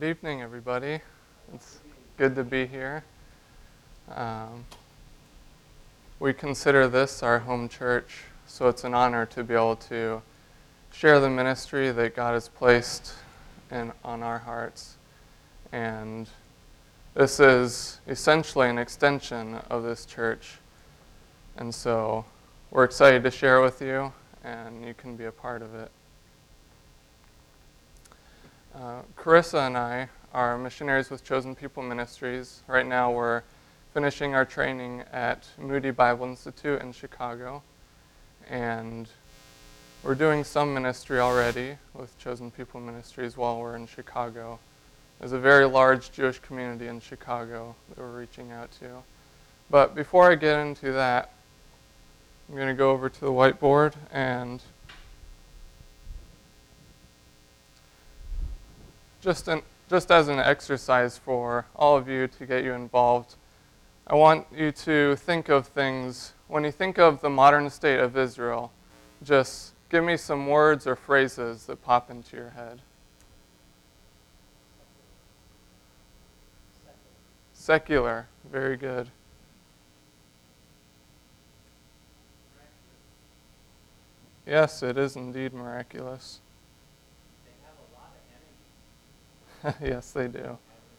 Good evening, everybody. It's good to be here. Um, we consider this our home church, so it's an honor to be able to share the ministry that God has placed on our hearts. And this is essentially an extension of this church. And so we're excited to share it with you, and you can be a part of it. Carissa and I are missionaries with Chosen People Ministries. Right now we're finishing our training at Moody Bible Institute in Chicago. And we're doing some ministry already with Chosen People Ministries while we're in Chicago. There's a very large Jewish community in Chicago that we're reaching out to. But before I get into that, I'm going to go over to the whiteboard and just as an exercise for all of you to get you involved, I want you to think of things, when you think of the modern state of Israel, just give me some words or phrases that pop into your head. Secular, very good. Yes, it is indeed miraculous. They have a lot of enemies. Yes, they do.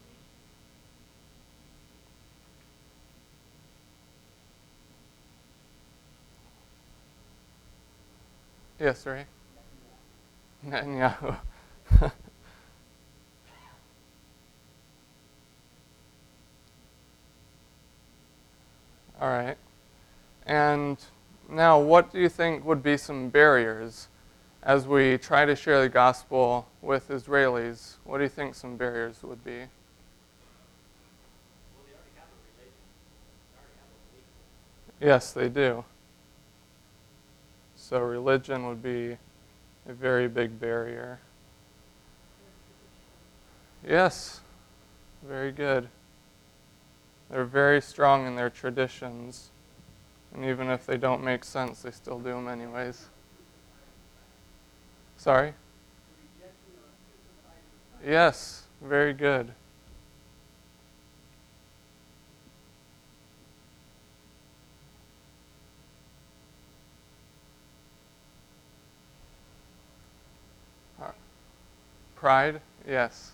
Yes, Ray? Netanyahu. All right. And now, what do you think would be some barriers as we try to share the gospel with Israelis? What do you think some barriers would be? Well, they already have a religion. They already have a belief. Yes, they do. So religion would be a very big barrier. Yes, very good. They're very strong in their traditions. And even if they don't make sense, they still do them anyways. Sorry? Yes, very good. Pride? Yes.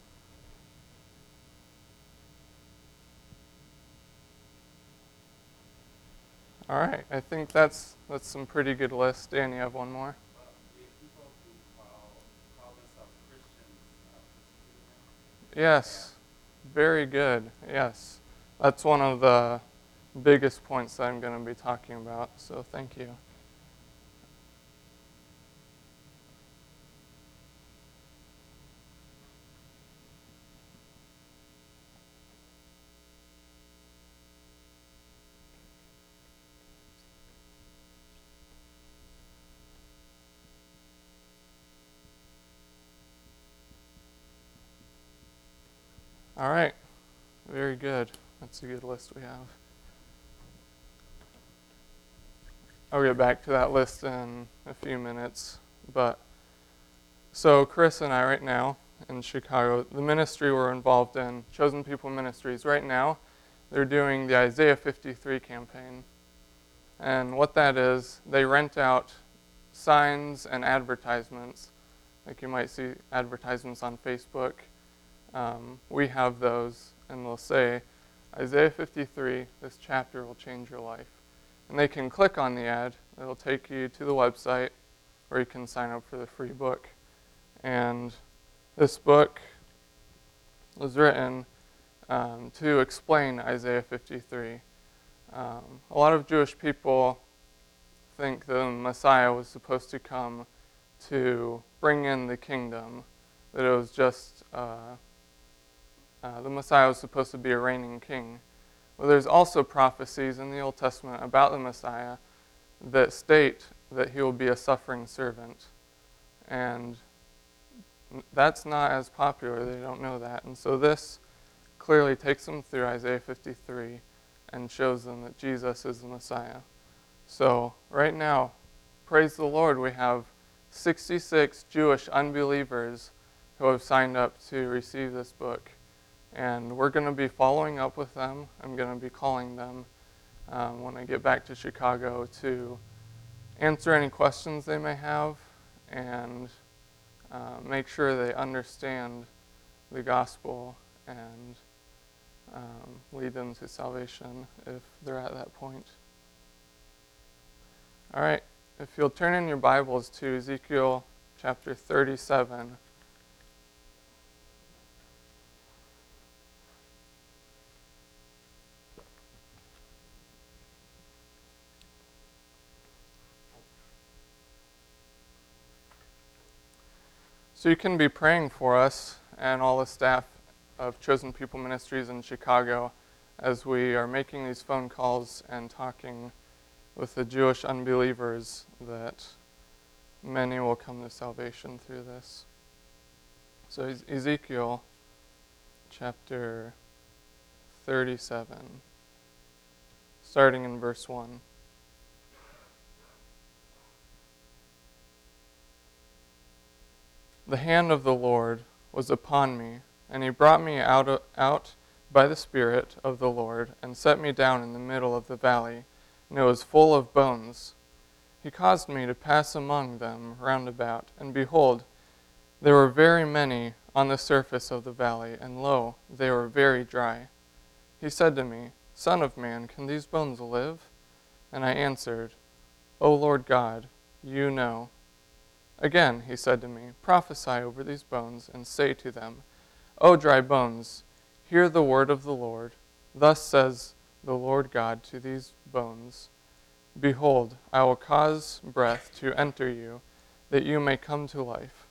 All right, I think that's some pretty good list. Dan, you have one more? The people who call themselves Christians persecute them. Yes, very good. Yes, that's one of the biggest points that I'm going to be talking about, so thank you. All right, very good. That's a good list we have. I'll get back to that list in a few minutes. But so Chris and I right now in Chicago, the ministry we're involved in, Chosen People Ministries, right now, they're doing the Isaiah 53 campaign. And what that is, they rent out signs and advertisements. Like you might see advertisements on Facebook. We have those, and they'll say, Isaiah 53, this chapter will change your life. And they can click on the ad. It'll take you to the website where you can sign up for the free book. And this book was written to explain Isaiah 53. A lot of Jewish people think the Messiah was supposed to come to bring in the kingdom, that it was just the Messiah was supposed to be a reigning king. Well, there's also prophecies in the Old Testament about the Messiah that state that he will be a suffering servant. And that's not as popular. They don't know that. And so this clearly takes them through Isaiah 53 and shows them that Jesus is the Messiah. So right now, praise the Lord, we have 66 Jewish unbelievers who have signed up to receive this book. And we're going to be following up with them. I'm going to be calling them when I get back to Chicago to answer any questions they may have and make sure they understand the gospel and lead them to salvation if they're at that point. All right, if you'll turn in your Bibles to Ezekiel chapter 37. So you can be praying for us and all the staff of Chosen People Ministries in Chicago as we are making these phone calls and talking with the Jewish unbelievers that many will come to salvation through this. So Ezekiel chapter 37, starting in verse 1. The hand of the Lord was upon me, and he brought me out by the Spirit of the Lord, and set me down in the middle of the valley, and it was full of bones. He caused me to pass among them round about, and behold, there were very many on the surface of the valley, and lo, they were very dry. He said to me, Son of man, can these bones live? And I answered, O Lord God, you know. Again he said to me, Prophesy over these bones, and say to them, O dry bones, hear the word of the Lord. Thus says the Lord God to these bones, Behold, I will cause breath to enter you, that you may come to life.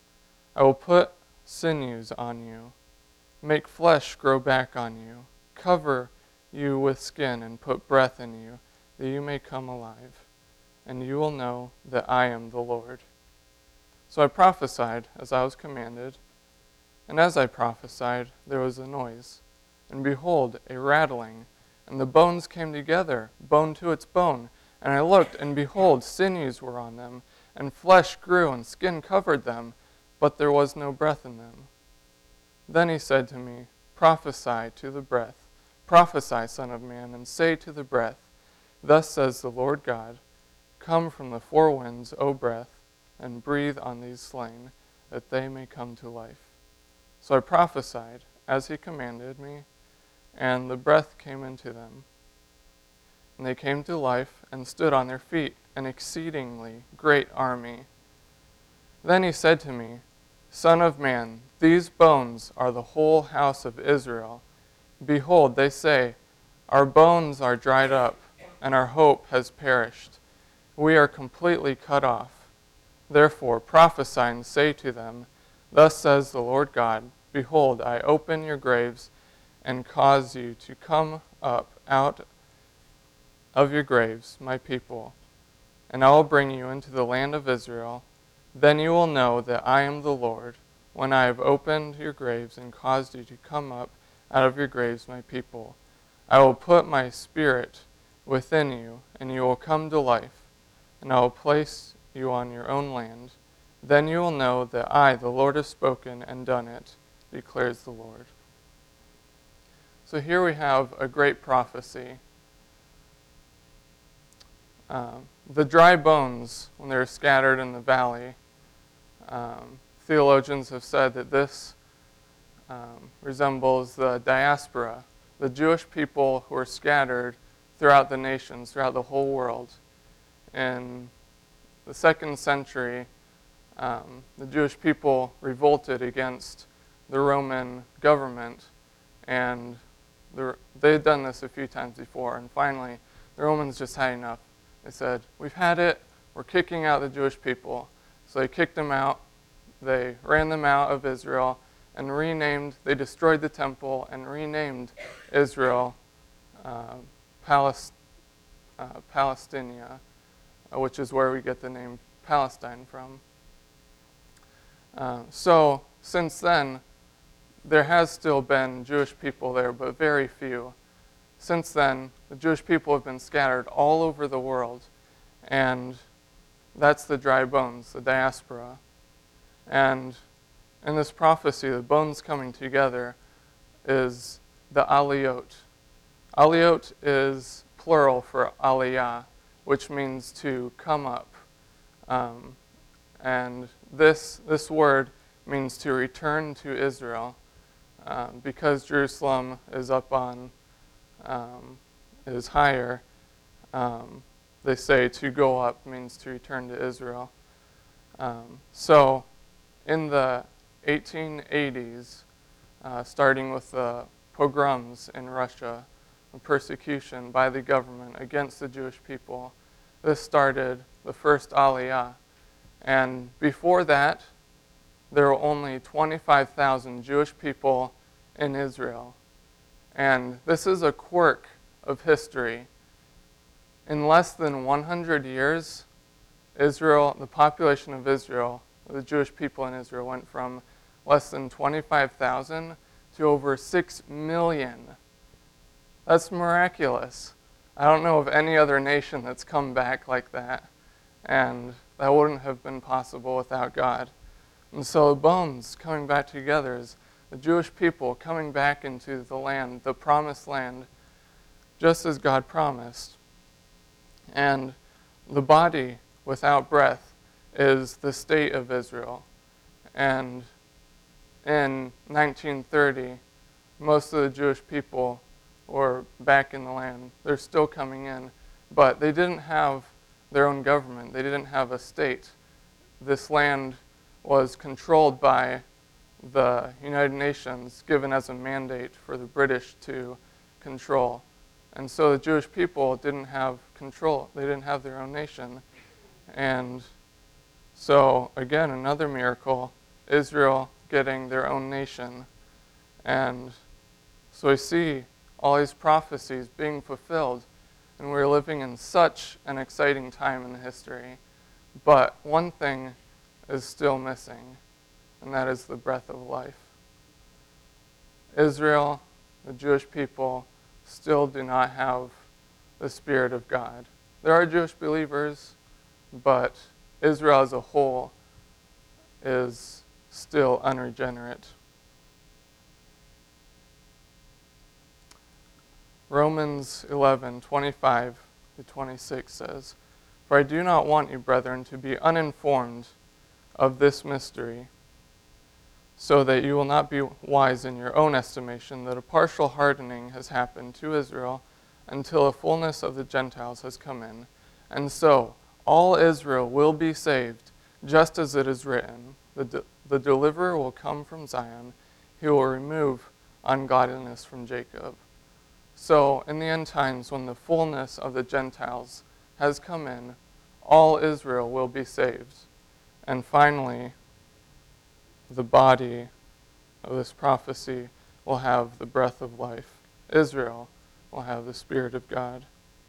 I will put sinews on you, make flesh grow back on you, cover you with skin, and put breath in you, that you may come alive. And you will know that I am the Lord. So I prophesied as I was commanded, and as I prophesied, there was a noise, and behold, a rattling, and the bones came together, bone to its bone. And I looked, and behold, sinews were on them, and flesh grew, and skin covered them, but there was no breath in them. Then he said to me, Prophesy to the breath, prophesy, Son of man, and say to the breath, Thus says the Lord God, Come from the four winds, O breath, and breathe on these slain, that they may come to life. So I prophesied, as he commanded me, and the breath came into them. And they came to life, and stood on their feet, an exceedingly great army. Then he said to me, Son of man, these bones are the whole house of Israel. Behold, they say, Our bones are dried up, and our hope has perished. We are completely cut off. Therefore prophesy and say to them, Thus says the Lord God, Behold, I open your graves and cause you to come up out of your graves, my people, and I will bring you into the land of Israel. Then you will know that I am the Lord, when I have opened your graves and caused you to come up out of your graves, my people. I will put my spirit within you, and you will come to life, and I will place you on your own land. Then you will know that I, the Lord, have spoken and done it, declares the Lord. So here we have a great prophecy. The dry bones, when they're scattered in the valley, theologians have said that this resembles the diaspora, the Jewish people who are scattered throughout the nations, throughout the whole world. In the 2nd century, the Jewish people revolted against the Roman government, and they had done this a few times before, and finally the Romans just had enough. They said, We've had it, we're kicking out the Jewish people. So they kicked them out, they ran them out of Israel, and they destroyed the temple and renamed Israel Palestinia, which is where we get the name Palestine from. So since then, there has still been Jewish people there, but very few. Since then, the Jewish people have been scattered all over the world, and that's the dry bones, the diaspora. And in this prophecy, the bones coming together, is the aliyot. Aliyot is plural for aliyah, which means to come up. And this word means to return to Israel. Because Jerusalem is up on, is higher, they say to go up means to return to Israel. So in the 1880s, starting with the pogroms in Russia, the persecution by the government against the Jewish people, this started the first Aliyah. And before that, there were only 25,000 Jewish people in Israel. And this is a quirk of history. In less than 100 years, Israel, the population of Israel, the Jewish people in Israel, went from less than 25,000 to over 6 million. That's miraculous. I don't know of any other nation that's come back like that. And that wouldn't have been possible without God. And so the bones coming back together is the Jewish people coming back into the land, the promised land, just as God promised. And the body without breath is the state of Israel. And in 1930, most of the Jewish people were back in the land. They're still coming in, but they didn't have their own government. They didn't have a state. This land was controlled by the United Nations, given as a mandate for the British to control. And so the Jewish people didn't have control. They didn't have their own nation. And so, again, another miracle, Israel getting their own nation. And so we see all these prophecies being fulfilled, and we're living in such an exciting time in history. But one thing is still missing, and that is the breath of life. Israel, the Jewish people, still do not have the Spirit of God. There are Jewish believers, but Israel as a whole is still unregenerate. Romans 11:25-26 says, "For I do not want you, brethren, to be uninformed of this mystery, so that you will not be wise in your own estimation, that a partial hardening has happened to Israel until the fullness of the Gentiles has come in. And so all Israel will be saved, just as it is written, the deliverer will come from Zion, he will remove ungodliness from Jacob." So in the end times, when the fullness of the Gentiles has come in, all Israel will be saved. And finally, the body of this prophecy will have the breath of life. Israel will have the Spirit of God.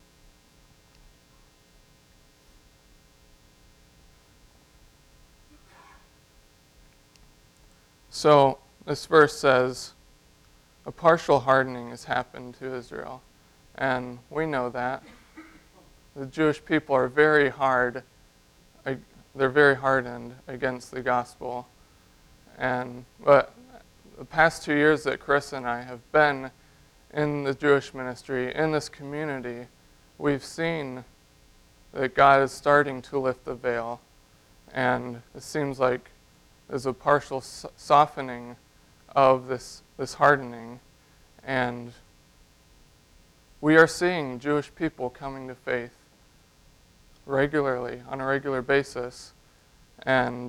So this verse says, a partial hardening has happened to Israel. And we know that. The Jewish people are very hard. They're very hardened against the gospel. But the past 2 years that Chris and I have been in the Jewish ministry, in this community, we've seen that God is starting to lift the veil. And it seems like there's a partial softening of this hardening. And we are seeing Jewish people coming to faith regularly, on a regular basis. And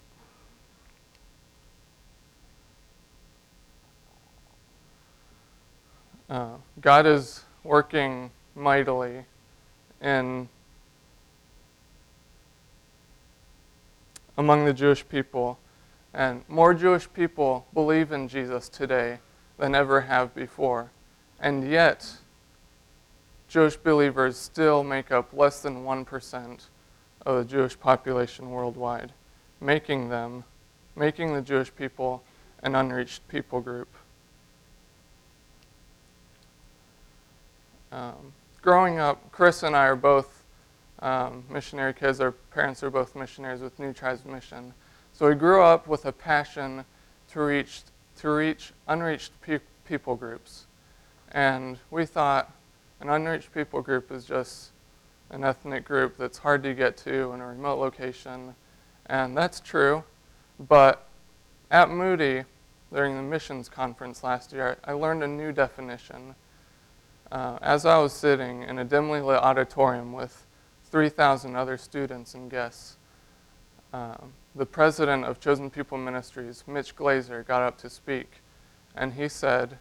God is working mightily among the Jewish people. And more Jewish people believe in Jesus today than ever have before. And yet, Jewish believers still make up less than 1% of the Jewish population worldwide, making the Jewish people an unreached people group. Growing up, Chris and I are both missionary kids. Our parents are both missionaries with New Tribes Mission. So we grew up with a passion to reach unreached people groups. And we thought an unreached people group is just an ethnic group that's hard to get to in a remote location. And that's true. But at Moody, during the missions conference last year, I learned a new definition. As I was sitting in a dimly lit auditorium with 3,000 other students and guests, the president of Chosen People Ministries, Mitch Glazer, got up to speak. And he said,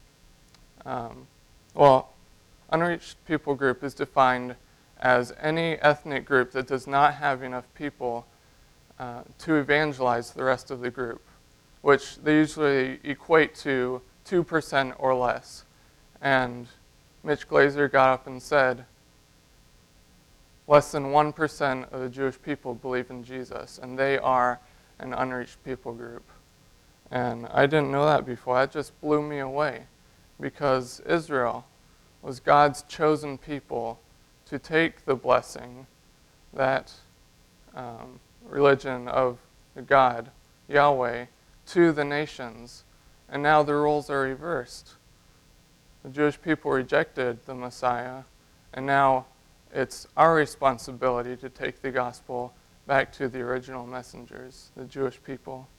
unreached people group is defined as any ethnic group that does not have enough people to evangelize the rest of the group, which they usually equate to 2% or less. And Mitch Glazer got up and said, less than 1% of the Jewish people believe in Jesus, and they are an unreached people group. And I didn't know that before. That just blew me away, because Israel was God's chosen people to take the blessing, that religion of God, Yahweh, to the nations. And now the roles are reversed. The Jewish people rejected the Messiah, and now it's our responsibility to take the gospel back to the original messengers, the Jewish people.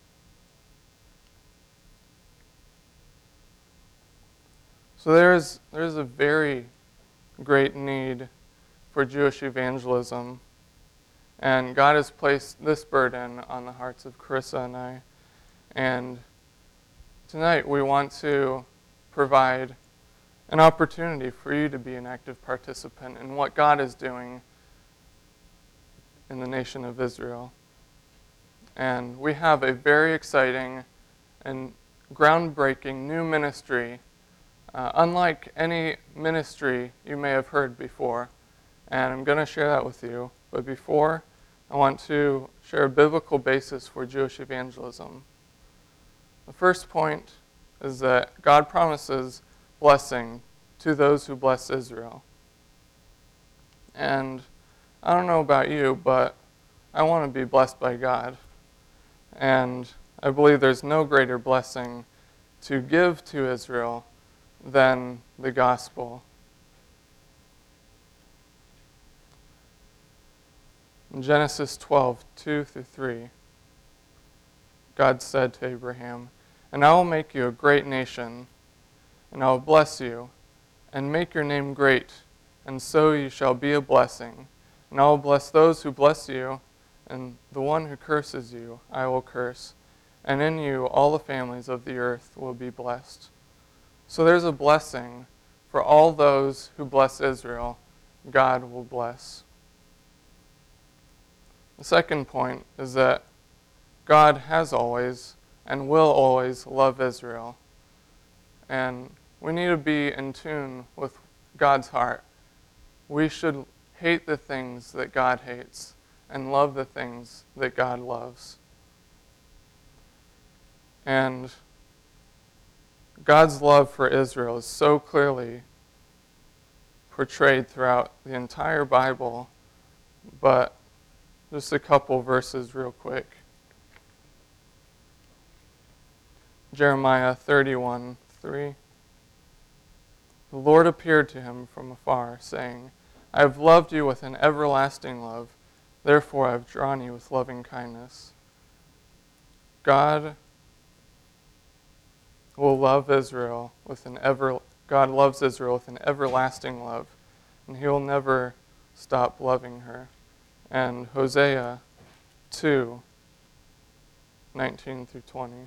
So there's a very great need for Jewish evangelism, and God has placed this burden on the hearts of Carissa and I. And tonight we want to provide an opportunity for you to be an active participant in what God is doing in the nation of Israel. And we have a very exciting and groundbreaking new ministry, unlike any ministry you may have heard before. And I'm going to share that with you. But before, I want to share a biblical basis for Jewish evangelism. The first point is that God promises blessing to those who bless Israel. And I don't know about you, but I want to be blessed by God. And I believe there's no greater blessing to give to Israel than the gospel. In Genesis 12, 2-3, God said to Abraham, "And I will make you a great nation, and I will bless you, and make your name great, and so you shall be a blessing. And I will bless those who bless you, and the one who curses you I will curse. And in you all the families of the earth will be blessed." So there's a blessing for all those who bless Israel. God will bless. The second point is that God has always and will always love Israel. And we need to be in tune with God's heart. We should hate the things that God hates and love the things that God loves. And God's love for Israel is so clearly portrayed throughout the entire Bible, but just a couple verses real quick. Jeremiah 31:3. The Lord appeared to him from afar, saying, "I have loved you with an everlasting love, therefore I have drawn you with loving kindness." God loves Israel with an everlasting love, and he will never stop loving her. And Hosea 2:19-20.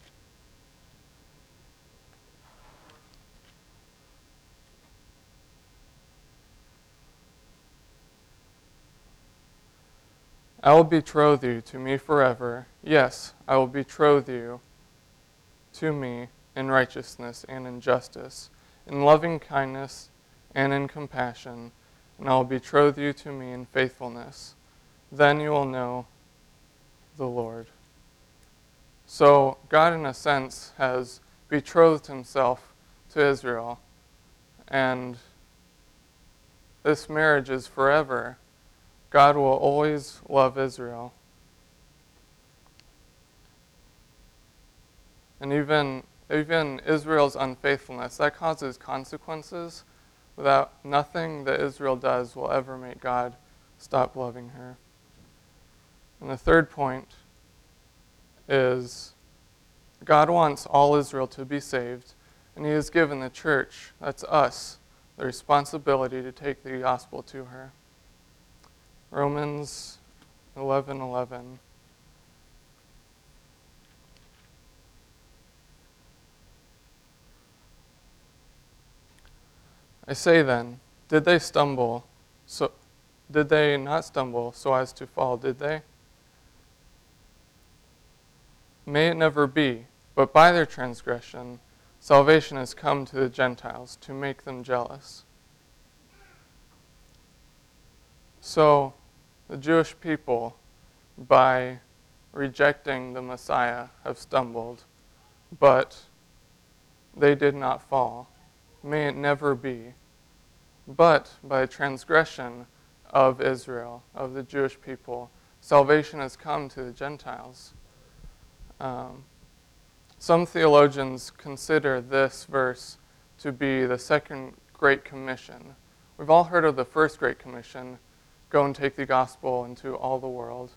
I will betroth you to me forever. Yes, I will betroth you to me in righteousness and in justice, in loving kindness and in compassion, and I will betroth you to me in faithfulness. Then you will know the Lord. So God, in a sense, has betrothed himself to Israel, and this marriage is forever. God will always love Israel. And even Israel's unfaithfulness, that causes consequences. Without nothing that Israel does will ever make God stop loving her. And the third point is God wants all Israel to be saved, and he has given the church, that's us, the responsibility to take the gospel to her. Romans 11:11. I say then, did they not stumble so as to fall, did they? May it never be, but by their transgression, salvation has come to the Gentiles to make them jealous. So, the Jewish people, by rejecting the Messiah, have stumbled, but they did not fall. May it never be. But by the transgression of Israel, of the Jewish people, salvation has come to the Gentiles. Some theologians consider this verse to be the second Great Commission. We've all heard of the first Great Commission, go and take the gospel into all the world.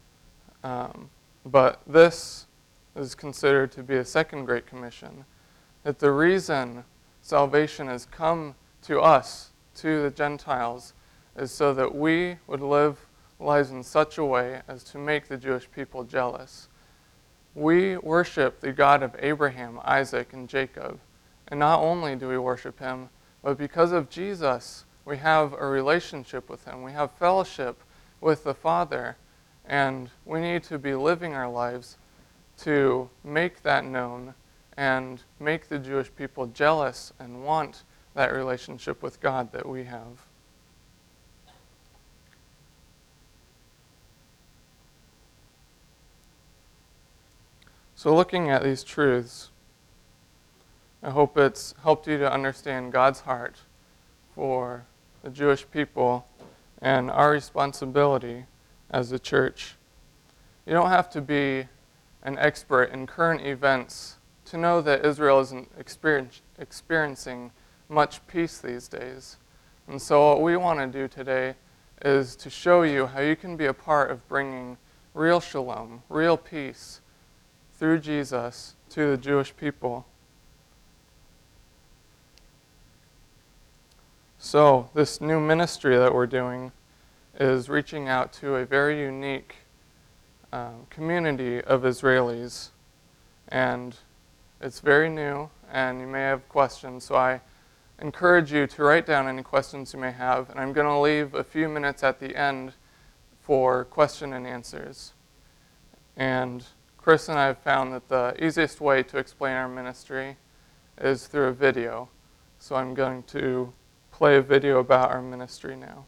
But this is considered to be the second Great Commission, that the reason salvation has come to us, to the Gentiles, is so that we would live lives in such a way as to make the Jewish people jealous. We worship the God of Abraham, Isaac, and Jacob. And not only do we worship him, but because of Jesus, we have a relationship with him. We have fellowship with the Father. And we need to be living our lives to make that known and make the Jewish people jealous and want that relationship with God that we have. So looking at these truths, I hope it's helped you to understand God's heart for the Jewish people and our responsibility as a church. You don't have to be an expert in current events to know that Israel isn't experiencing much peace these days. And so what we want to do today is to show you how you can be a part of bringing real shalom, real peace, through Jesus to the Jewish people. So this new ministry that we're doing is reaching out to a very unique community of Israelis. And it's very new, and you may have questions, so I encourage you to write down any questions you may have, and I'm going to leave a few minutes at the end for question and answers. And Chris and I have found that the easiest way to explain our ministry is through a video. So I'm going to play a video about our ministry now.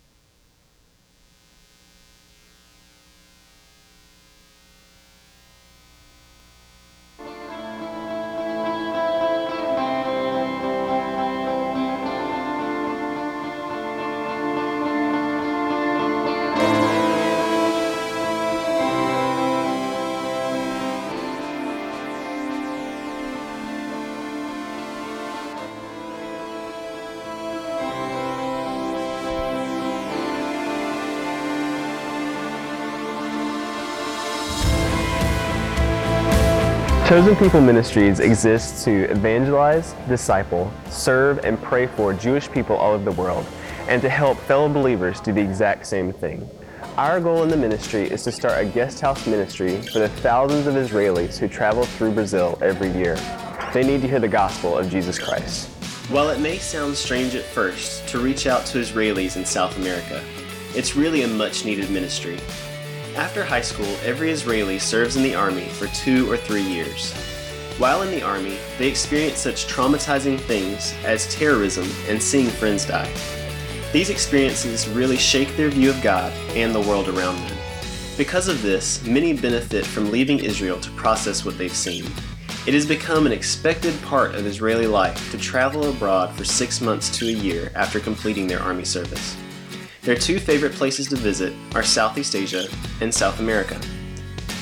Chosen People Ministries exists to evangelize, disciple, serve, and pray for Jewish people all over the world, and to help fellow believers do the exact same thing. Our goal in the ministry is to start a guest house ministry for the thousands of Israelis who travel through Brazil every year. They need to hear the gospel of Jesus Christ. While it may sound strange at first to reach out to Israelis in South America, it's really a much-needed ministry. After high school, every Israeli serves in the Army for 2 or 3 years. While in the Army, they experience such traumatizing things as terrorism and seeing friends die. These experiences really shake their view of God and the world around them. Because of this, many benefit from leaving Israel to process what they've seen. It has become an expected part of Israeli life to travel abroad for 6 months to a year after completing their Army service. Their 2 favorite places to visit are Southeast Asia and South America.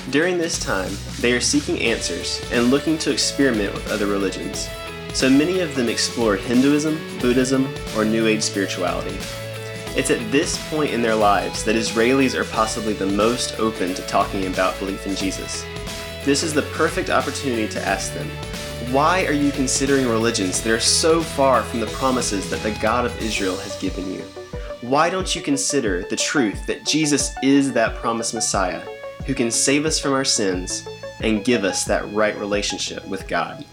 During this time, they are seeking answers and looking to experiment with other religions. So many of them explore Hinduism, Buddhism, or New Age spirituality. It's at this point in their lives that Israelis are possibly the most open to talking about belief in Jesus. This is the perfect opportunity to ask them, why are you considering religions that are so far from the promises that the God of Israel has given you? Why don't you consider the truth that Jesus is that promised Messiah who can save us from our sins and give us that right relationship with God?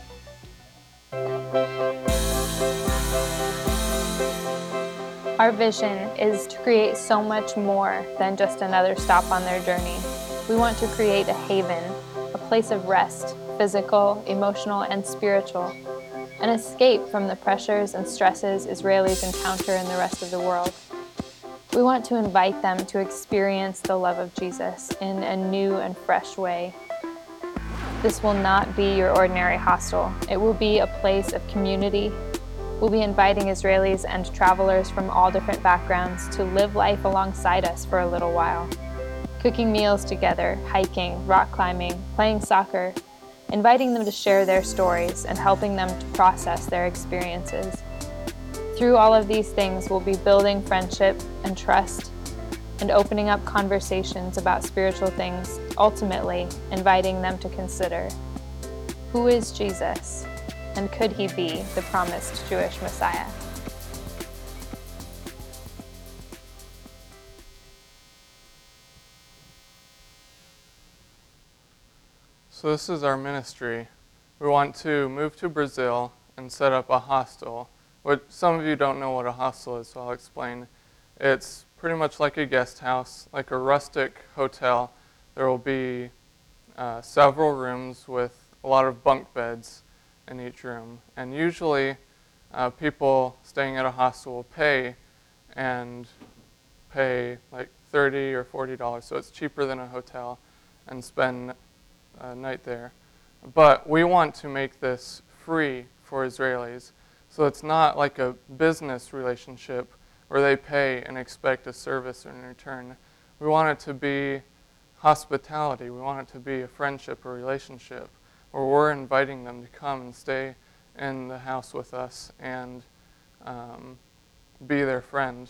Our vision is to create so much more than just another stop on their journey. We want to create a haven, a place of rest, physical, emotional, and spiritual, an escape from the pressures and stresses Israelis encounter in the rest of the world. We want to invite them to experience the love of Jesus in a new and fresh way. This will not be your ordinary hostel. It will be a place of community. We'll be inviting Israelis and travelers from all different backgrounds to live life alongside us for a little while. Cooking meals together, hiking, rock climbing, playing soccer, inviting them to share their stories and helping them to process their experiences. Through all of these things, we'll be building friendship and trust and opening up conversations about spiritual things, ultimately inviting them to consider, who is Jesus, and could he be the promised Jewish Messiah? So this is our ministry. We want to move to Brazil and set up a hostel. What some of you don't know what a hostel is, so I'll explain. It's pretty much like a guest house, like a rustic hotel. There will be several rooms with a lot of bunk beds in each room. And usually people staying at a hostel will pay like $30 or $40, so it's cheaper than a hotel, and spend a night there. But we want to make this free for Israelis. So it's not like a business relationship where they pay and expect a service in return. We want it to be hospitality. We want it to be a friendship or relationship where we're inviting them to come and stay in the house with us and be their friend.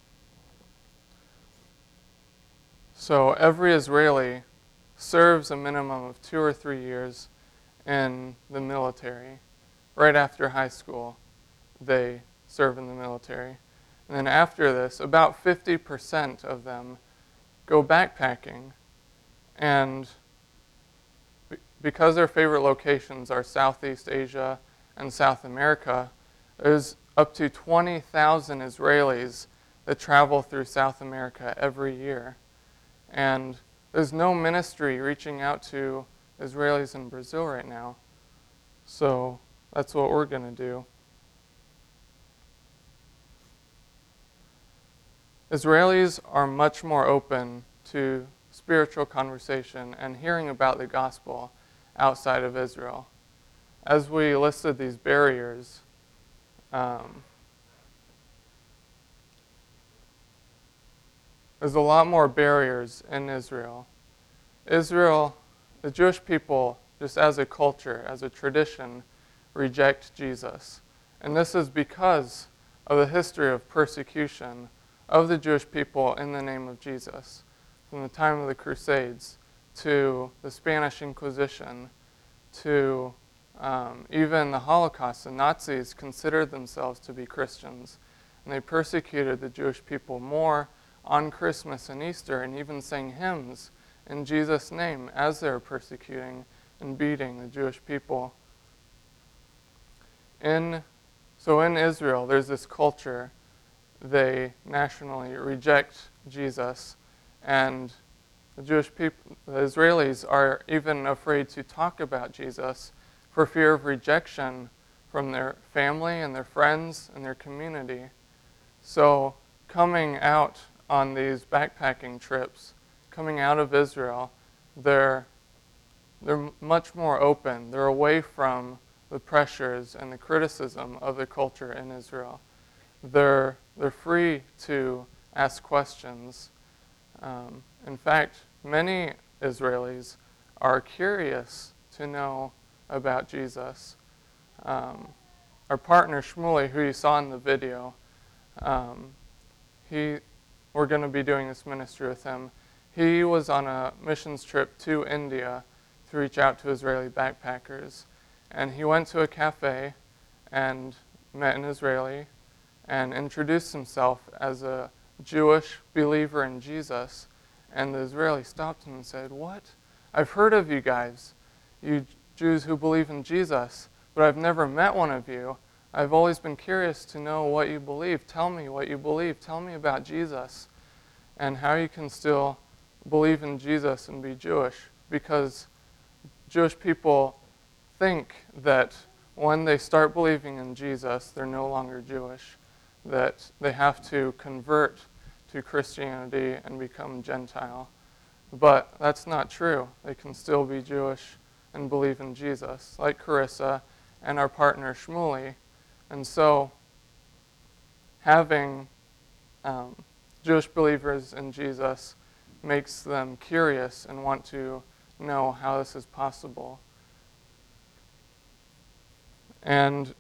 So every Israeli serves a minimum of 2 or 3 years in the military. Right after high school, they serve in the military. And then after this, about 50% of them go backpacking. And because their favorite locations are Southeast Asia and South America, there's up to 20,000 Israelis that travel through South America every year. And there's no ministry reaching out to Israelis in Brazil right now. So that's what we're going to do. Israelis are much more open to spiritual conversation and hearing about the gospel outside of Israel. As we listed these barriers, there's a lot more barriers in Israel. Israel, the Jewish people, just as a culture, as a tradition, reject Jesus. And this is because of the history of persecution of the Jewish people in the name of Jesus, from the time of the Crusades to the Spanish Inquisition to even the Holocaust. The Nazis considered themselves to be Christians, and they persecuted the Jewish people more on Christmas and Easter, and even sang hymns in Jesus' name as they were persecuting and beating the Jewish people. So in Israel, there's this culture. They nationally reject Jesus, and the Jewish people, the Israelis, are even afraid to talk about Jesus for fear of rejection from their family and their friends and their community. So coming out on these backpacking trips, coming out of Israel, they're much more open. They're away from the pressures and the criticism of the culture in Israel. They're free to ask questions. In fact, many Israelis are curious to know about Jesus. Our partner Shmuley, who you saw in the video, we're going to be doing this ministry with him. He was on a missions trip to India to reach out to Israeli backpackers. And he went to a cafe and met an Israeli and introduced himself as a Jewish believer in Jesus. And the Israeli stopped him and said, "What? I've heard of you guys, you Jews who believe in Jesus, but I've never met one of you. I've always been curious to know what you believe. Tell me what you believe. Tell me about Jesus and how you can still believe in Jesus and be Jewish." Because Jewish people think that when they start believing in Jesus, they're no longer Jewish, that they have to convert to Christianity and become Gentile. But that's not true. They can still be Jewish and believe in Jesus, like Carissa and our partner Shmuley. And so having Jewish believers in Jesus makes them curious and want to know how this is possible. And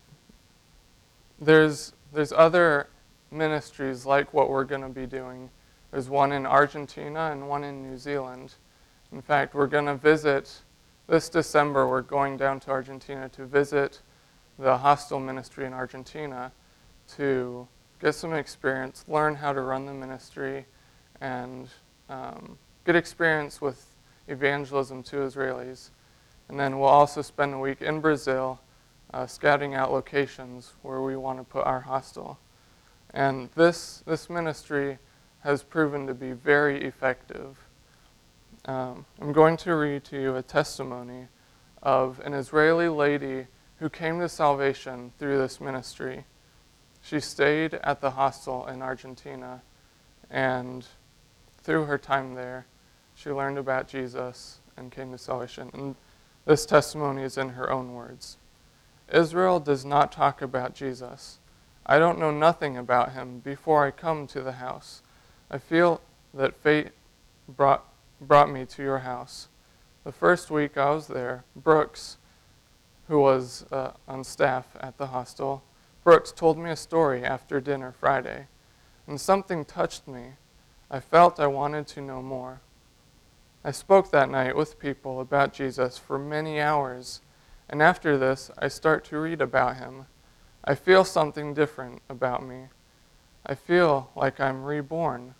there's other ministries like what we're going to be doing. There's one in Argentina and one in New Zealand. In fact, we're going to visit, this December, we're going down to Argentina to visit the hostel ministry in Argentina to get some experience, learn how to run the ministry, and get experience with evangelism to Israelis. And then we'll also spend a week in Brazil scouting out locations where we want to put our hostel. And this ministry has proven to be very effective. I'm going to read to you a testimony of an Israeli lady who came to salvation through this ministry. She stayed at the hostel in Argentina, and through her time there, she learned about Jesus and came to salvation. And this testimony is in her own words. "Israel does not talk about Jesus. I don't know nothing about him before I come to the house. I feel that fate brought me to your house. The first week I was there, Brooks, who was on staff at the hostel, Brooks told me a story after dinner Friday, and something touched me. I felt I wanted to know more. I spoke that night with people about Jesus for many hours, and after this, I start to read about him. I feel something different about me. I feel like I'm reborn.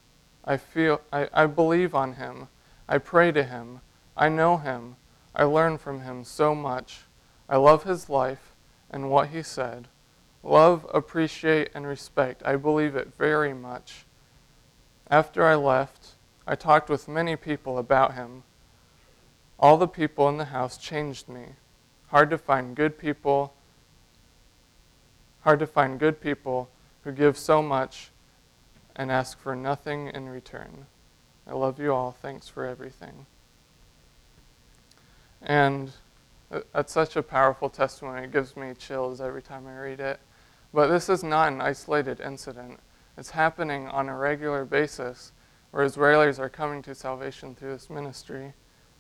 I believe on him. I pray to him. I know him. I learn from him so much. I love his life and what he said. Love, appreciate, and respect. I believe it very much. After I left, I talked with many people about him. All the people in the house changed me. Hard to find good people who give so much and ask for nothing in return. I love you all. Thanks for everything." And that's such a powerful testimony. It gives me chills every time I read it. But this is not an isolated incident. It's happening on a regular basis where Israelis are coming to salvation through this ministry.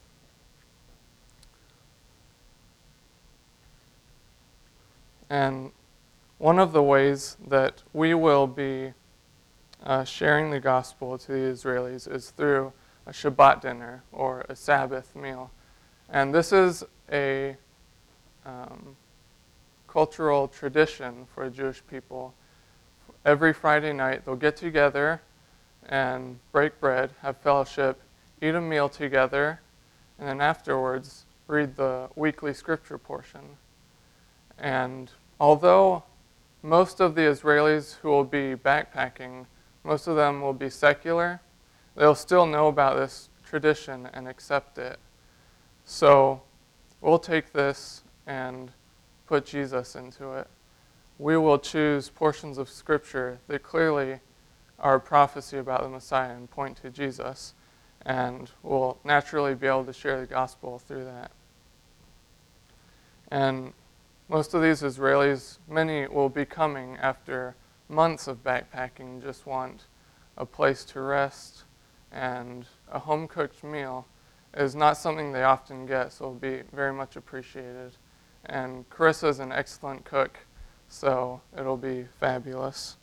And one of the ways that we will be sharing the gospel to the Israelis is through a Shabbat dinner or a Sabbath meal. And this is a cultural tradition for Jewish people. Every Friday night, they'll get together and break bread, have fellowship, eat a meal together, and then afterwards read the weekly scripture portion. And although most of the Israelis who will be backpacking, most of them will be secular, they'll still know about this tradition and accept it. So we'll take this and put Jesus into it. We will choose portions of Scripture that clearly are a prophecy about the Messiah and point to Jesus, and we'll naturally be able to share the gospel through that. And most of these Israelis, many will be coming after months of backpacking, just want a place to rest and a home-cooked meal. is not something they often get, so it'll be very much appreciated. And Carissa is an excellent cook, so it'll be fabulous.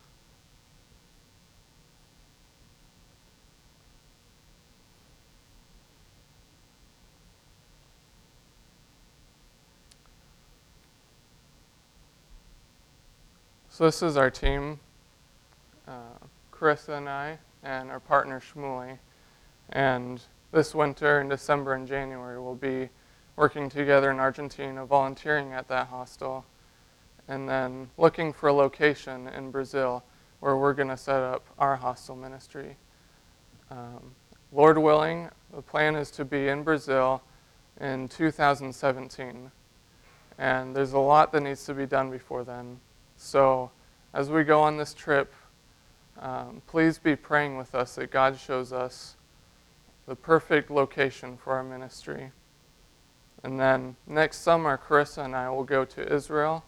So this is our team, Carissa and I, and our partner Shmuley. And this winter, in December and January, we'll be working together in Argentina, volunteering at that hostel, and then looking for a location in Brazil where we're going to set up our hostel ministry. Lord willing, the plan is to be in Brazil in 2017. And there's a lot that needs to be done before then. So as we go on this trip, please be praying with us that God shows us the perfect location for our ministry. And then next summer, Carissa and I will go to Israel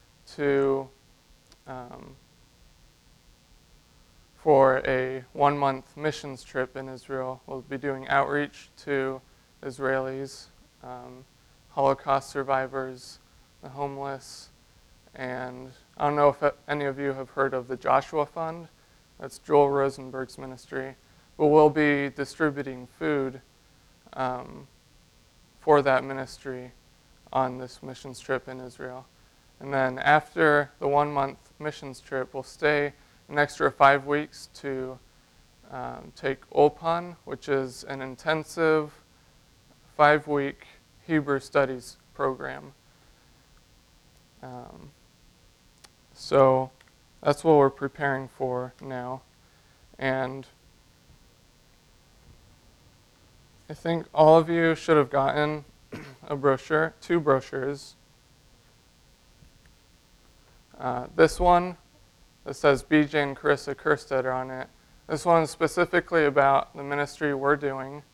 for a 1-month missions trip in Israel. We'll be doing outreach to Israelis, Holocaust survivors, the homeless, and I don't know if any of you have heard of the Joshua Fund. That's Joel Rosenberg's ministry. But we'll be distributing food for that ministry on this missions trip in Israel. And then after the 1-month missions trip, we'll stay an extra 5 weeks to take Ulpan, which is an intensive 5-week Hebrew studies program. So that's what we're preparing for now. And I think all of you should have gotten a brochure, 2 brochures. This one that says BJ and Carissa Kerstetter on it. This one is specifically about the ministry we're doing.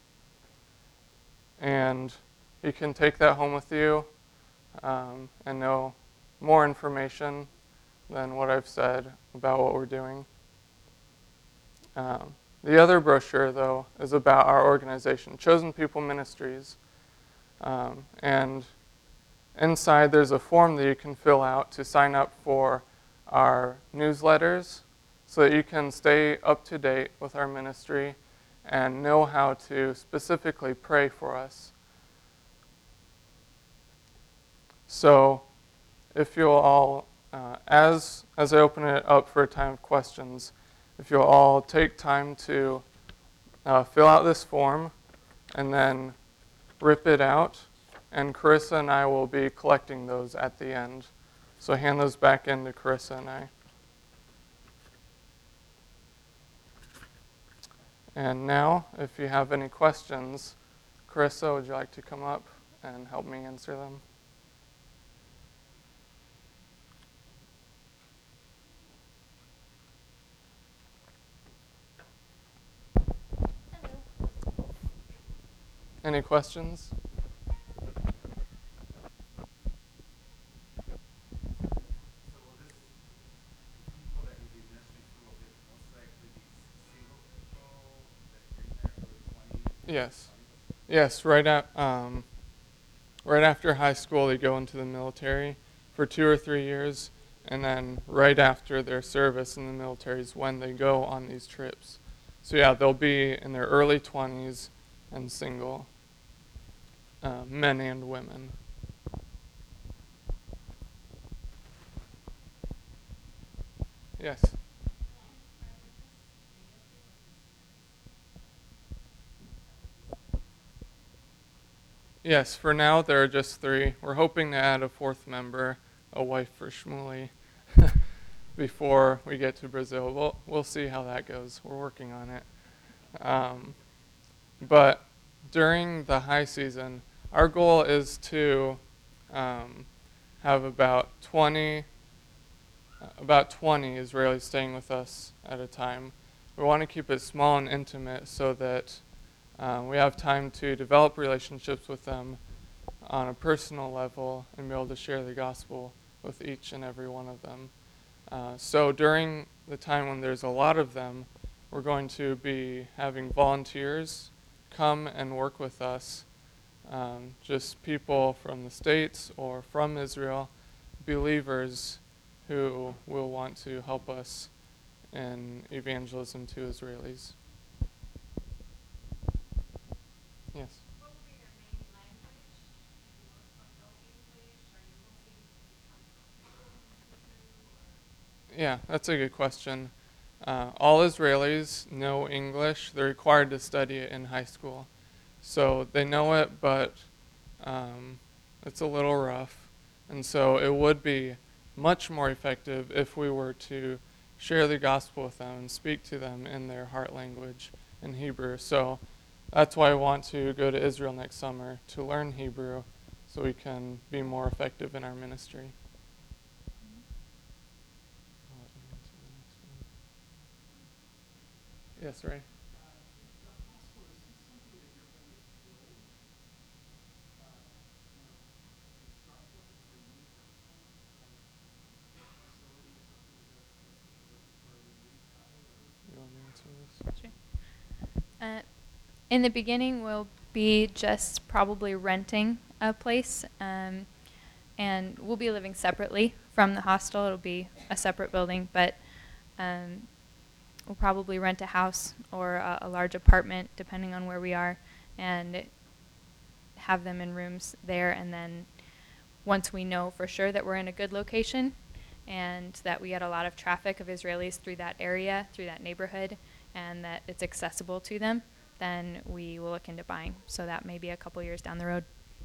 And you can take that home with you and know more information than what I've said about what we're doing. The other brochure, though, is about our organization, Chosen People Ministries. And inside there's a form that you can fill out to sign up for our newsletters so that you can stay up to date with our ministry and know how to specifically pray for us. So if you'll all, as I open it up for a time of questions, if you'll all take time to fill out this form and then rip it out, and Carissa and I will be collecting those at the end. So hand those back in to Carissa and I. And now, if you have any questions, Carissa, would you like to come up and help me answer them? Any questions? So will this people that you'll be ministering to, will it most likely be single people that are in their early 20s? Yes. Yes, right after high school, they go into the military for 2 or 3 years, and then right after their service in the military is when they go on these trips. So yeah, they'll be in their early 20s and single, men and women. Yes. Yes, for now there are just 3. We're hoping to add a 4th member, a wife for Shmuley, before we get to Brazil. We'll see how that goes. We're working on it. But during the high season, our goal is to have about 20 Israelis staying with us at a time. We want to keep it small and intimate so that we have time to develop relationships with them on a personal level and be able to share the gospel with each and every one of them. So during the time when there's a lot of them, we're going to be having volunteers come and work with us, just people from the States or from Israel, believers who will want to help us in evangelism to Israelis. Yes. What would be their main language? Maybe most don't know English. Are you hoping to become proficient in Hebrew? Yeah, that's a good question. All Israelis know English. They're required to study it in high school. So they know it, but it's a little rough. And so it would be much more effective if we were to share the gospel with them and speak to them in their heart language in Hebrew. So that's why I want to go to Israel next summer to learn Hebrew so we can be more effective in our ministry. Yes, Ray? The hospital, is this something that you're going to build? Construct one or use that facility or something? Is that where the lead time or? You want me to answer this? In the beginning, we'll be just probably renting a place, and we'll be living separately from the hostel. It'll be a separate building, but we'll probably rent a house or a large apartment, depending on where we are, and have them in rooms there. And then once we know for sure that we're in a good location and that we get a lot of traffic of Israelis through that area, through that neighborhood, and that it's accessible to them, then we will look into buying. So that may be a couple years down the road.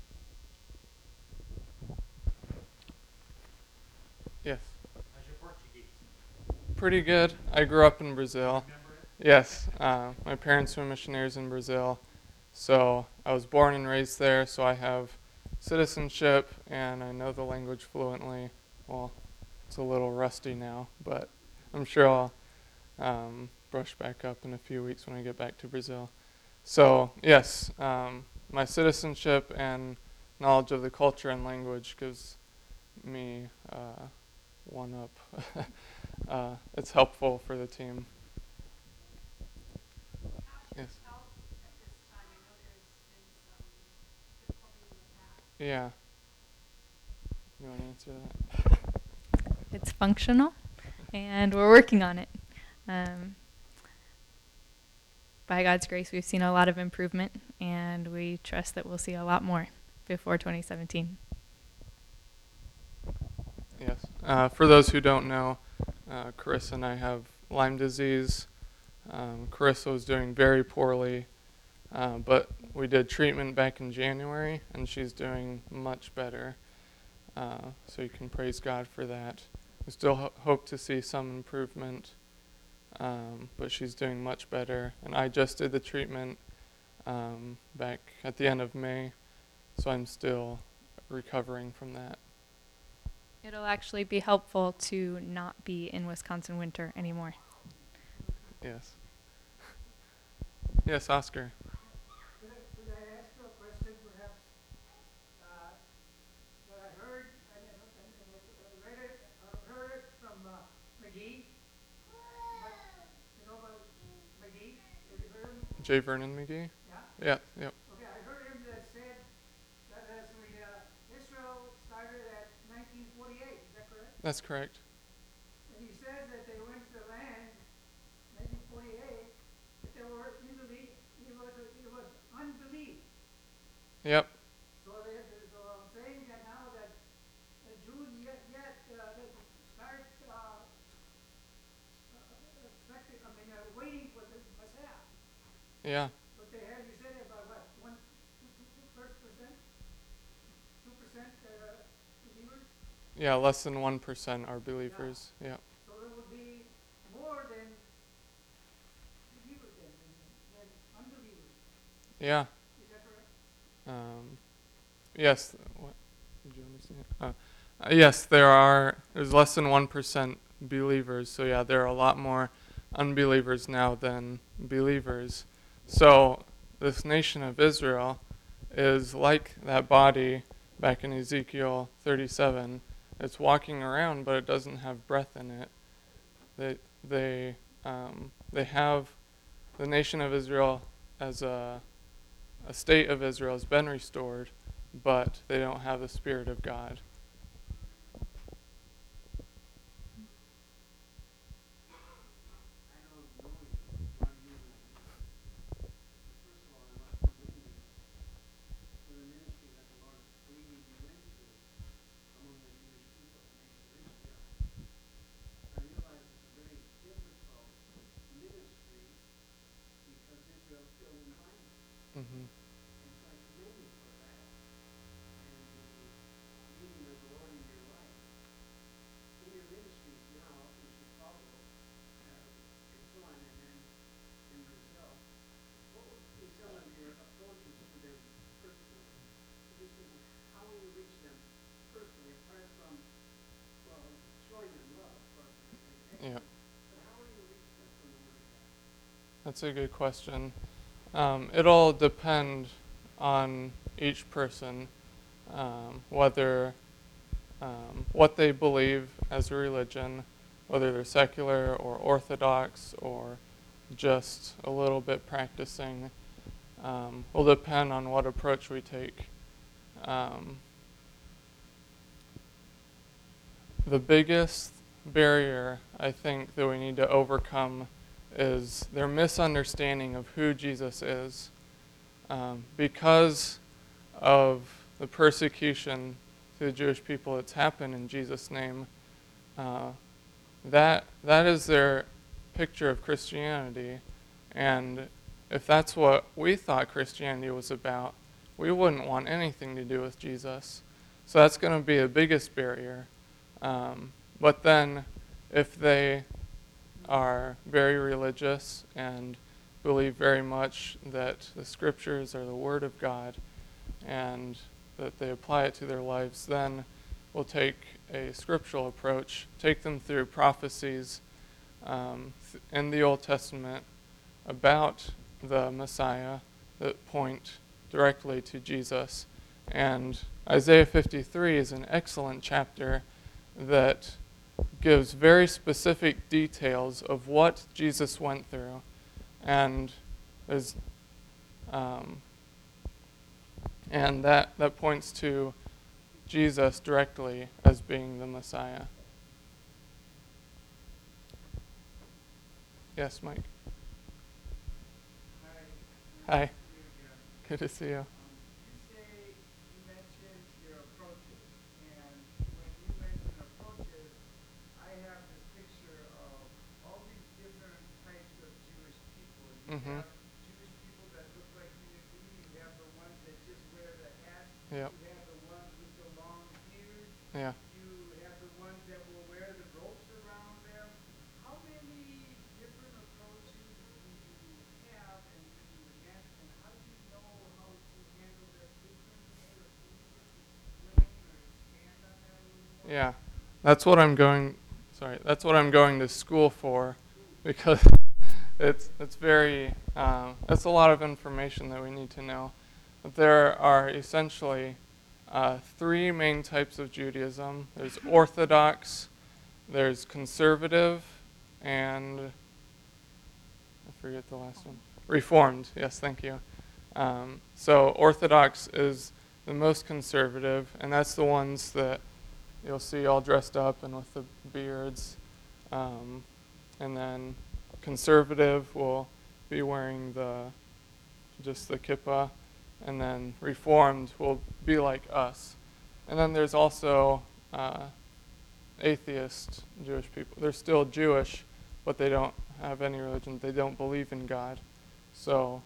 Yes. How's your Portuguese? Pretty good. I grew up in Brazil. Remember it? Yes. My parents were missionaries in Brazil. So I was born and raised there, so I have citizenship and I know the language fluently. Well, it's a little rusty now, but I'm sure I'll brush back up in a few weeks when I get back to Brazil. So, yes, my citizenship and knowledge of the culture and language gives me one up. It's helpful for the team. Yes. Help at this time. I know there's been some difficulty in the past. Yeah. You want to answer that? It's functional, and we're working on it. By God's grace, we've seen a lot of improvement, and we trust that we'll see a lot more before 2017. Yes. For those who don't know, Carissa and I have Lyme disease. Carissa was doing very poorly, but we did treatment back in January, and she's doing much better. So you can praise God for that. We still hope to see some improvement, but she's doing much better. And I just did the treatment back at the end of May, so I'm still recovering from that. It'll actually be helpful to not be in Wisconsin winter anymore. Yes. Yes, Oscar. Could I ask you a question, perhaps? That I heard, and read it, heard it from McGee. But you know about McGee? Have you heard him? J. Vernon McGee? Yeah? Yeah, yep. Okay, I heard him that said that as Israel started at 1948, is that correct? That's correct. And he said that they went to the land, 1948, that they were in belief, it was unbelief. Yep. So I'm saying that now that the Jews yet they start waiting for the Messiah. Yeah. But they have, you said about what, 2%? 2% believers? Yeah, less than 1% are believers. Yeah. So there would be more than believers than unbelievers. Yeah. Is that correct? Yes. What? Did you understand? Yes, there's less than 1% believers. So yeah, there are a lot more unbelievers now than believers. So this nation of Israel is like that body back in Ezekiel 37. It's walking around, but it doesn't have breath in it. They have the nation of Israel as a a state of Israel has been restored, but they don't have the Spirit of God. I know knowing God you, first of all, I must commend you for the ministry that the Lord is leading you into among the Jewish people of the nation of Israel. I realize it's a very difficult ministry because Israel is still in bondage. Mm-hmm. And so I commend you for that and the leading of the Lord in your life. In your ministries now in Chicago and so on, and then in Brazil, what would be some of your approaches to them personally? Just thinking, how will you reach them personally, apart from, well, showing them love, of course, is Yeah. excellent, but how will you reach them from the Word of God? That's a good question. It'll depend on each person, whether what they believe as a religion, whether they're secular or orthodox or just a little bit practicing, will depend on what approach we take. The biggest barrier I think that we need to overcome is their misunderstanding of who Jesus is. Because of the persecution to the Jewish people that's happened in Jesus' name, that is their picture of Christianity. And if that's what we thought Christianity was about, we wouldn't want anything to do with Jesus. So that's going to be the biggest barrier. But then if they are very religious and believe very much that the scriptures are the Word of God and that they apply it to their lives, then we'll take a scriptural approach, take them through prophecies in the Old Testament about the Messiah that point directly to Jesus. And Isaiah 53 is an excellent chapter that gives very specific details of what Jesus went through. And there's and that points to Jesus directly as being the Messiah. Yes, Mike. Hi. Good to see you. You mentioned your approaches, and when you mention approaches, I have this picture of all these different types of Jewish people. You Mhm. have Jewish people that look like you do. You have the ones that just wear the hat. Yep. You have the ones with the long beards. Yeah. You have the ones that will wear the ropes around them. How many different approaches do you have, and do you and how do you know how to handle that differently, or can you just explain or expand on that a little more? Yeah. That's what I'm going to school for, because it's very it's a lot of information that we need to know. But there are essentially three main types of Judaism. There's Orthodox, there's Conservative, and I forget the last one. Reformed. Yes, thank you. So Orthodox is the most conservative, and that's the ones that you'll see all dressed up and with the beards. And then Conservative will be wearing just the kippah, and then Reformed will be like us. And then there's also atheist Jewish people. They're still Jewish, but they don't have any religion. They don't believe in God. So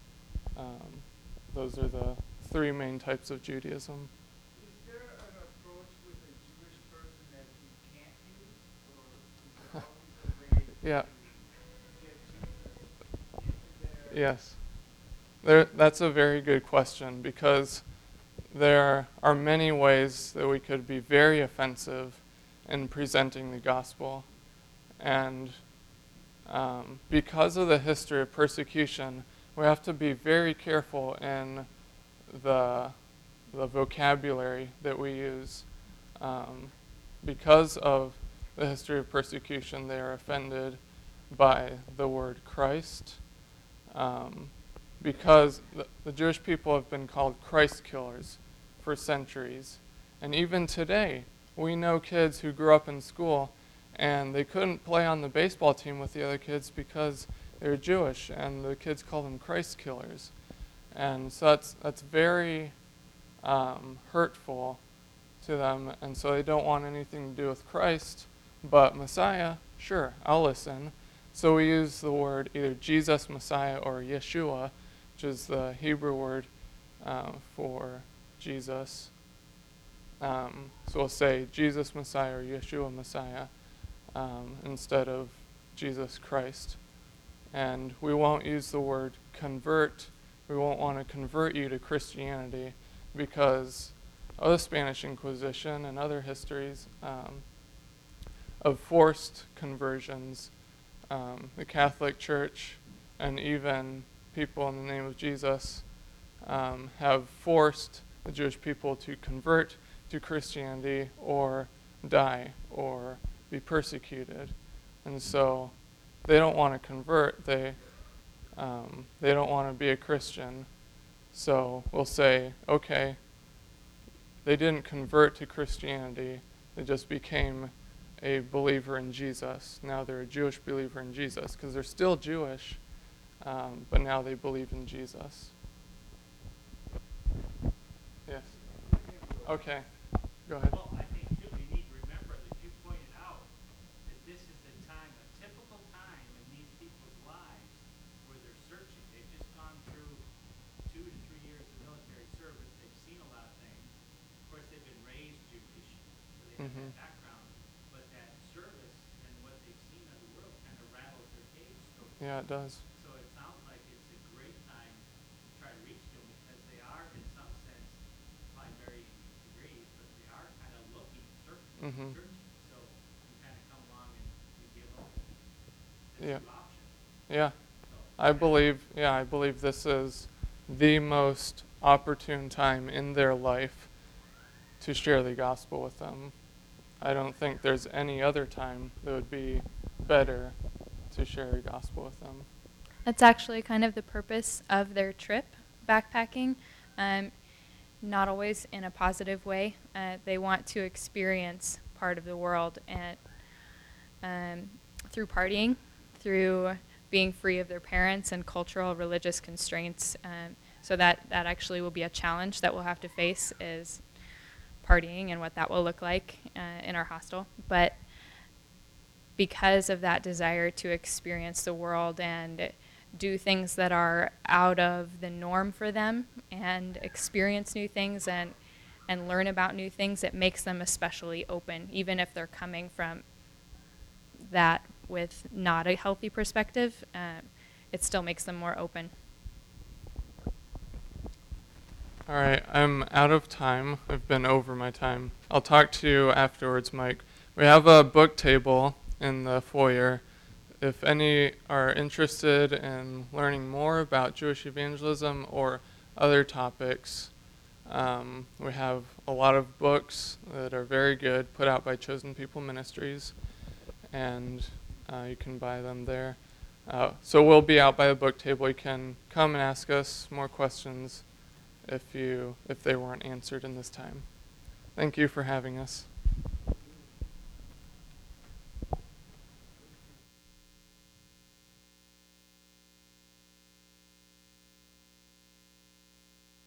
those are the three main types of Judaism. Is there an approach with a Jewish person that you can't use, or is there always a way Yeah. to get Jesus into their... Yes. That's a very good question, because there are many ways that we could be very offensive in presenting the gospel. And because of the history of persecution, we have to be very careful in the vocabulary that we use. Because of the history of persecution, they are offended by the word Christ. because the Jewish people have been called Christ killers for centuries. And even today, we know kids who grew up in school and they couldn't play on the baseball team with the other kids because they're Jewish, and the kids call them Christ killers. And so that's very hurtful to them, and so they don't want anything to do with Christ, but Messiah, sure, I'll listen. So we use the word either Jesus, Messiah, or Yeshua, which is the Hebrew word for Jesus. So we'll say Jesus, Messiah, or Yeshua, Messiah, instead of Jesus Christ. And we won't use the word convert. We won't want to convert you to Christianity, because of the Spanish Inquisition and other histories of forced conversions. The Catholic Church and even people in the name of Jesus have forced the Jewish people to convert to Christianity or die or be persecuted. And so they don't want to convert. They don't want to be a Christian. So we'll say, okay, they didn't convert to Christianity. They just became a believer in Jesus. Now they're a Jewish believer in Jesus because they're still Jewish, but now they believe in Jesus. Yes. Okay. Go ahead. Well, I think too, we need to remember that you pointed out that this is the time, a typical time in these people's lives where they're searching. They've just gone through 2 to 3 years of military service. They've seen a lot of things. Of course, they've been raised Jewish, so they have that background. But that service and what they've seen of the world kind of rattles their cage. So, Yeah, it does. so it sounds like it's a great time to try to reach them, because they are, in some sense, by varying degrees, but they are kind of looking, searching. So you kind of come along and you give them Yeah. two options. Yeah. So I believe this is the most opportune time in their life to share the gospel with them. I don't think there's any other time that would be better to share the gospel with them. That's actually kind of the purpose of their trip, backpacking. Not always in a positive way. They want to experience part of the world and through partying, through being free of their parents and cultural, religious constraints. So that actually will be a challenge that we'll have to face, is partying and what that will look like in our hostel. But because of that desire to experience the world and do things that are out of the norm for them and experience new things and learn about new things, it makes them especially open, even if they're coming from that with not a healthy perspective. It still makes them more open. All right, I'm out of time. I've been over my time. I'll talk to you afterwards, Mike. We have a book table in the foyer. If any are interested in learning more about Jewish evangelism or other topics, we have a lot of books that are very good, put out by Chosen People Ministries, and you can buy them there. So we'll be out by the book table. You can come and ask us more questions if they weren't answered in this time. Thank you for having us.